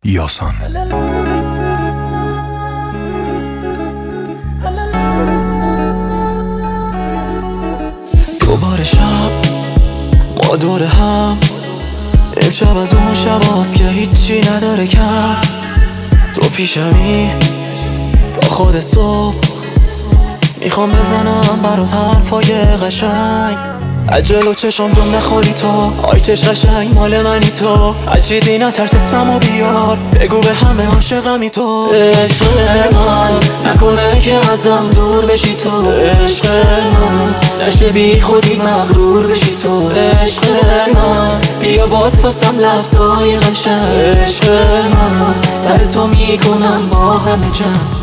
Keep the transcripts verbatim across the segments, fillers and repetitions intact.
یاسان. دوباره شب ما دور هم، امشب از اون شباست که هیچی نداره کم. تو پیشمی تا خود صبح، میخوام بزنم برات حرفای قشنگ. عجل و چشم جون نخوری تو، آی چش قشنگ مال منی تو. از چیزی نترس اسممو بیار، بگو به همه عاشقمی تو. عشق من نکنه که ازم دور بشی تو، عشق من نشه بی خودی مغرور بشی تو. عشق من بیا باز فاسم لفظای قشنگ. عشق من سر تو میکنم با همه جمع.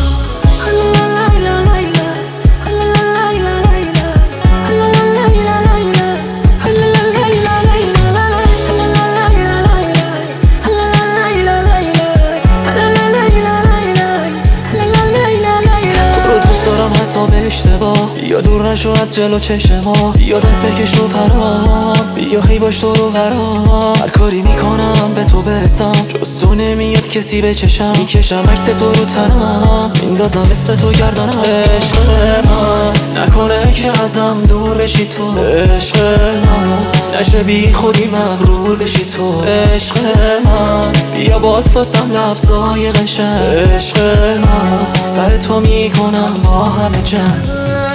به اشتباه یا دور نشو از جلو چشم ما، یا دست بکش رو پرام، یا هی باش تو رو برام. هر کاری میکنم به تو برسم، جز تو نمیاد کسی به چشم. میکشم عکس تو رو تنم، میندازم اسم تو گردنم. عشق من نکنه که ازم دور بشی تو، عشق من نشه بی خودی مغرور بشی تو. عشق من بیا باز فاسم لفظای قشنگ. عشق من سر تو میکنم با همه جمع.